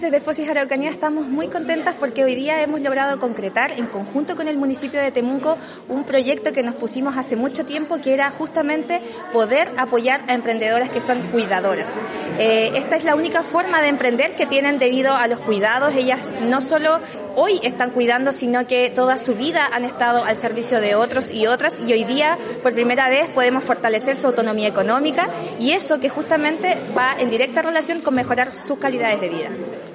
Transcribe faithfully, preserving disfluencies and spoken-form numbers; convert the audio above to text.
Desde Fosis Araucanía estamos muy contentas porque hoy día hemos logrado concretar en conjunto con el municipio de Temuco un proyecto que nos pusimos hace mucho tiempo, que era justamente poder apoyar a emprendedoras que son cuidadoras. Eh, esta es la única forma de emprender que tienen debido a los cuidados. Ellas no solo hoy están cuidando, sino que toda su vida han estado al servicio de otros y otras, y hoy día por primera vez podemos fortalecer su autonomía económica, y eso que justamente va en directa relación con mejorar sus calidades de vida.